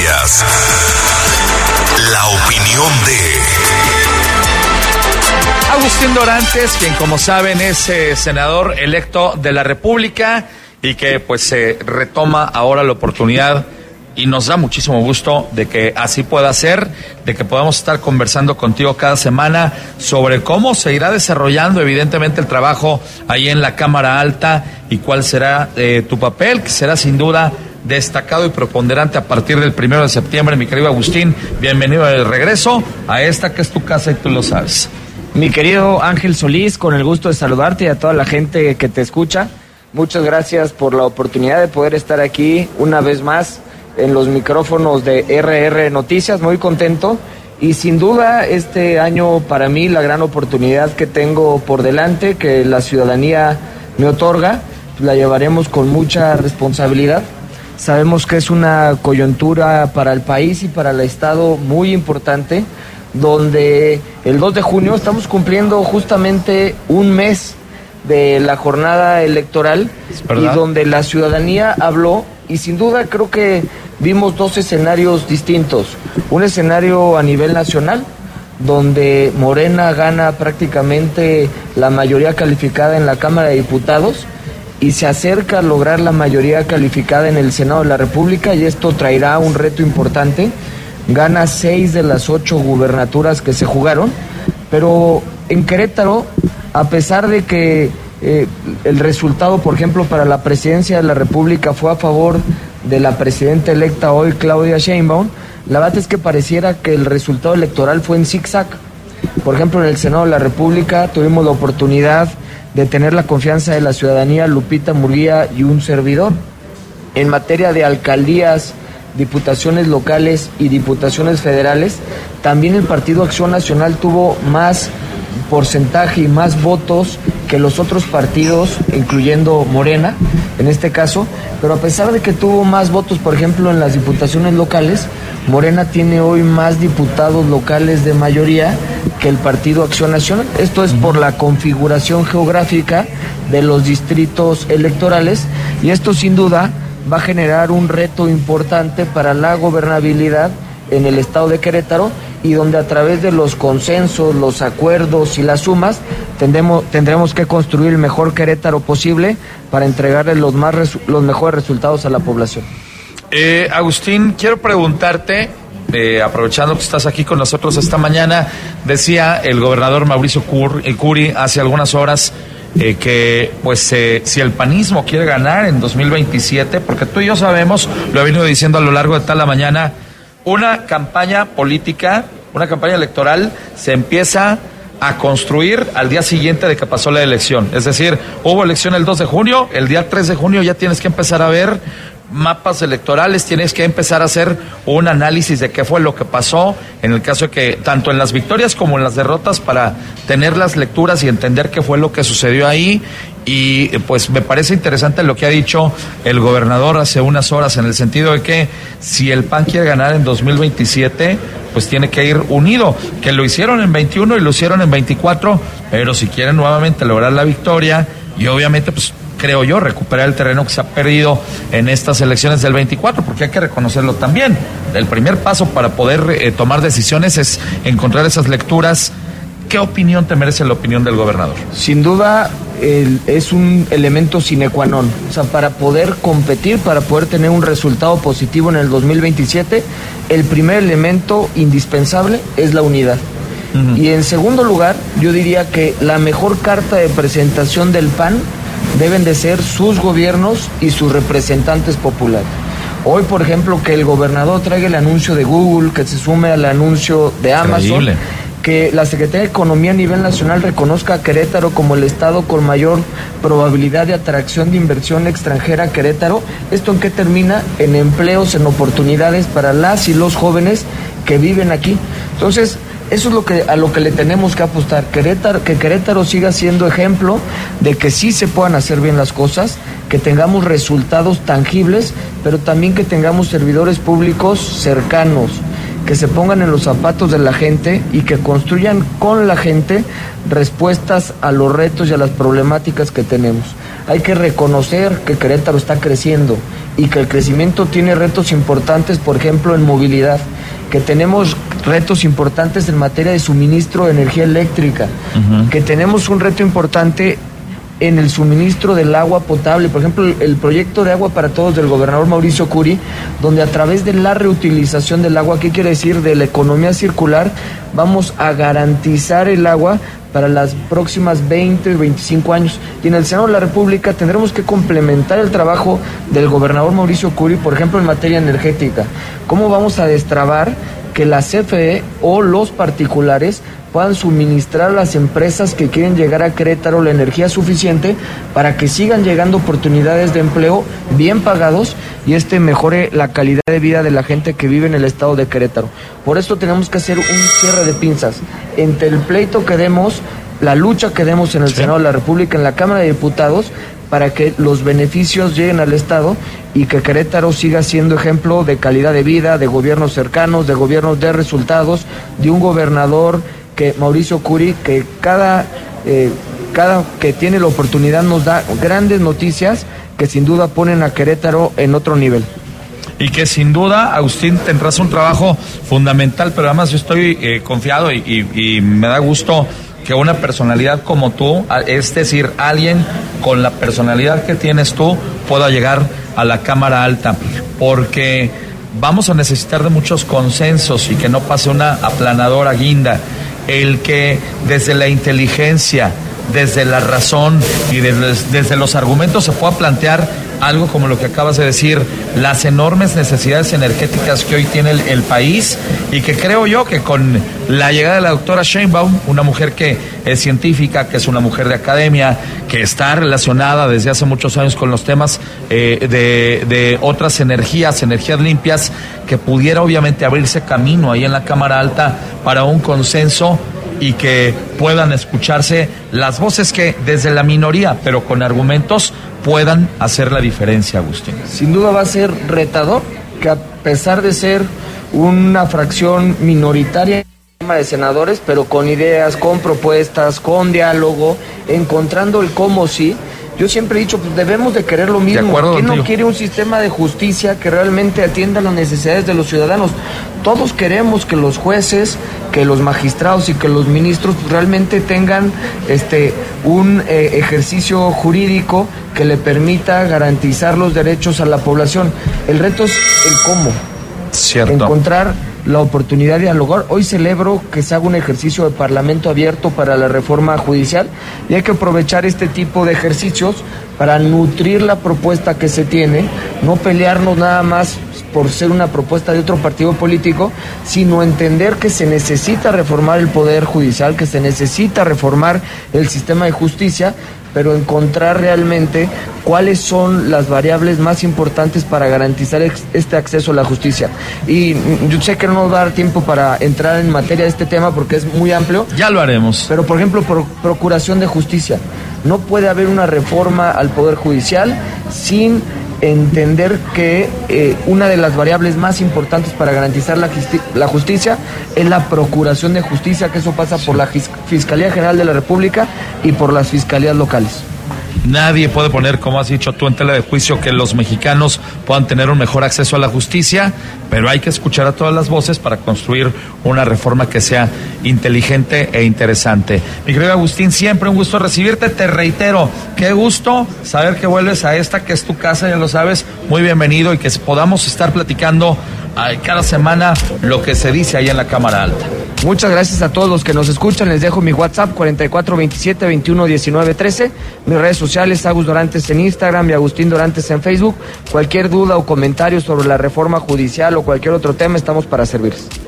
Noticias. La opinión de Agustín Dorantes, quien como saben es senador electo de la República y que pues se retoma ahora la oportunidad y nos da muchísimo gusto de que así pueda ser, de que podamos estar conversando contigo cada semana sobre cómo se irá desarrollando evidentemente el trabajo ahí en la Cámara Alta y cuál será tu papel, que será sin duda destacado y preponderante a partir del 1 de septiembre. Mi querido Agustín, bienvenido de regreso a esta que es tu casa y tú lo sabes. Mi querido Ángel Solís, con el gusto de saludarte y a toda la gente que te escucha. Muchas gracias por la oportunidad de poder estar aquí una vez más en los micrófonos de RR Noticias, muy contento. Y sin duda este año para mí la gran oportunidad que tengo por delante, que la ciudadanía me otorga, la llevaremos con mucha responsabilidad. Sabemos que es una coyuntura para el país y para el Estado muy importante, donde el 2 de junio estamos cumpliendo justamente un mes de la jornada electoral y donde la ciudadanía habló y sin duda creo que vimos dos escenarios distintos. Un escenario a nivel nacional, donde Morena gana prácticamente la mayoría calificada en la Cámara de Diputados y se acerca a lograr la mayoría calificada en el Senado de la República, y esto traerá un reto importante. Gana 6 de las 8 gubernaturas que se jugaron, pero en Querétaro, a pesar de que el resultado, por ejemplo, para la presidencia de la República fue a favor de la presidenta electa hoy, Claudia Sheinbaum, la verdad es que pareciera que el resultado electoral fue en zigzag. Por ejemplo, en el Senado de la República tuvimos la oportunidad de tener la confianza de la ciudadanía, Lupita Murguía y un servidor. En materia de alcaldías, diputaciones locales y diputaciones federales, también el Partido Acción Nacional tuvo más porcentaje y más votos que los otros partidos, incluyendo Morena, en este caso, pero a pesar de que tuvo más votos, por ejemplo, en las diputaciones locales, Morena tiene hoy más diputados locales de mayoría que el Partido Acción Nacional. Esto es por la configuración geográfica de los distritos electorales, y esto sin duda va a generar un reto importante para la gobernabilidad en el estado de Querétaro, y donde a través de los consensos, los acuerdos y las sumas tendremos que construir el mejor Querétaro posible para entregarle los mejores resultados a la población. Agustín, quiero preguntarte, aprovechando que estás aquí con nosotros esta mañana, decía el gobernador Mauricio Curi hace algunas horas que pues si el panismo quiere ganar en 2027, porque tú y yo sabemos, lo he venido diciendo a lo largo de toda la mañana, una campaña política, una campaña electoral se empieza a construir al día siguiente de que pasó la elección. Es decir, hubo elección el 2 de junio, el día 3 de junio ya tienes que empezar a ver mapas electorales, tienes que empezar a hacer un análisis de qué fue lo que pasó, en el caso de que, tanto en las victorias como en las derrotas, para tener las lecturas y entender qué fue lo que sucedió ahí. Y pues me parece interesante lo que ha dicho el gobernador hace unas horas, en el sentido de que si el PAN quiere ganar en 2027, pues tiene que ir unido, que lo hicieron en 21 y lo hicieron en 24, pero si quieren nuevamente lograr la victoria y obviamente pues creo yo recuperar el terreno que se ha perdido en estas elecciones del 24, porque hay que reconocerlo también, el primer paso para poder tomar decisiones es encontrar esas lecturas. ¿Qué opinión te merece la opinión del gobernador? Sin duda es un elemento sine qua non. O sea, para poder competir, para poder tener un resultado positivo en el 2027, el primer elemento indispensable es la unidad. Y en segundo lugar, yo diría que la mejor carta de presentación del PAN deben de ser sus gobiernos y sus representantes populares. Hoy, por ejemplo, que el gobernador traiga el anuncio de Google, que se sume al anuncio de Amazon. Increíble. Que la Secretaría de Economía a nivel nacional reconozca a Querétaro como el estado con mayor probabilidad de atracción de inversión extranjera a Querétaro. ¿Esto en qué termina? En empleos, en oportunidades para las y los jóvenes que viven aquí. Entonces, eso es a lo que le tenemos que apostar. Que Querétaro siga siendo ejemplo de que sí se puedan hacer bien las cosas, que tengamos resultados tangibles, pero también que tengamos servidores públicos cercanos, que se pongan en los zapatos de la gente y que construyan con la gente respuestas a los retos y a las problemáticas que tenemos. Hay que reconocer que Querétaro está creciendo y que el crecimiento tiene retos importantes, por ejemplo, en movilidad, que tenemos retos importantes en materia de suministro de energía eléctrica, que tenemos un reto importante en el suministro del agua potable. Por ejemplo, el proyecto de Agua para Todos del gobernador Mauricio Curi, donde a través de la reutilización del agua, ¿qué quiere decir? De la economía circular, vamos a garantizar el agua para las próximas 20 o 25 años. Y en el Senado de la República tendremos que complementar el trabajo del gobernador Mauricio Curi, por ejemplo, en materia energética. ¿Cómo vamos a destrabar que la CFE o los particulares puedan suministrar a las empresas que quieren llegar a Querétaro la energía suficiente para que sigan llegando oportunidades de empleo bien pagados y mejore la calidad de vida de la gente que vive en el estado de Querétaro? Por esto tenemos que hacer un cierre de pinzas entre el pleito que demos, la lucha que demos en el Senado de la República, en la Cámara de Diputados, para que los beneficios lleguen al Estado y que Querétaro siga siendo ejemplo de calidad de vida, de gobiernos cercanos, de gobiernos de resultados, de un gobernador que Mauricio Curi, que cada que tiene la oportunidad nos da grandes noticias que sin duda ponen a Querétaro en otro nivel. Y que sin duda, Agustín, tendrás un trabajo fundamental, pero además yo estoy confiado y me da gusto que una personalidad como tú, es decir, alguien con la personalidad que tienes tú, pueda llegar a la Cámara Alta, porque vamos a necesitar de muchos consensos y que no pase una aplanadora guinda. El que desde la inteligencia, desde la razón y desde los argumentos se pueda plantear algo como lo que acabas de decir, las enormes necesidades energéticas que hoy tiene el país, y que creo yo que con la llegada de la doctora Sheinbaum, una mujer que es científica, que es una mujer de academia, que está relacionada desde hace muchos años con los temas de otras energías limpias, que pudiera obviamente abrirse camino ahí en la Cámara Alta para un consenso y que puedan escucharse las voces que desde la minoría, pero con argumentos, puedan hacer la diferencia, Agustín. Sin duda va a ser retador que, a pesar de ser una fracción minoritaria de senadores, pero con ideas, con propuestas, con diálogo, encontrando el cómo sí. Yo siempre he dicho, pues debemos de querer lo mismo. ¿Quién no quiere un sistema de justicia que realmente atienda las necesidades de los ciudadanos? Todos queremos que los jueces, que los magistrados y que los ministros pues, realmente tengan un ejercicio jurídico que le permita garantizar los derechos a la población. El reto es el cómo. Cierto. Encontrar la oportunidad de dialogar. Hoy celebro que se haga un ejercicio de parlamento abierto para la reforma judicial, y hay que aprovechar este tipo de ejercicios para nutrir la propuesta que se tiene, no pelearnos nada más por ser una propuesta de otro partido político, sino entender que se necesita reformar el Poder Judicial, que se necesita reformar el sistema de justicia, pero encontrar realmente cuáles son las variables más importantes para garantizar este acceso a la justicia. Y yo sé que no nos va a dar tiempo para entrar en materia de este tema porque es muy amplio. Ya lo haremos. Pero, por ejemplo, procuración de justicia. No puede haber una reforma al Poder Judicial sin entender que una de las variables más importantes para garantizar la justicia es la procuración de justicia, que eso pasa por la Fiscalía General de la República y por las fiscalías locales. Nadie puede poner, como has dicho tú, en tela de juicio que los mexicanos puedan tener un mejor acceso a la justicia, pero hay que escuchar a todas las voces para construir una reforma que sea inteligente e interesante. Mi querido Agustín, siempre un gusto recibirte. Te reitero, qué gusto saber que vuelves a esta, que es tu casa, ya lo sabes. Muy bienvenido, y que podamos estar platicando cada semana lo que se dice ahí en la Cámara Alta. Muchas gracias a todos los que nos escuchan. Les dejo mi WhatsApp 4427-211913. Mis redes sociales, Agus Dorantes en Instagram y Agustín Dorantes en Facebook. Cualquier duda o comentario sobre la reforma judicial o cualquier otro tema, estamos para servirles.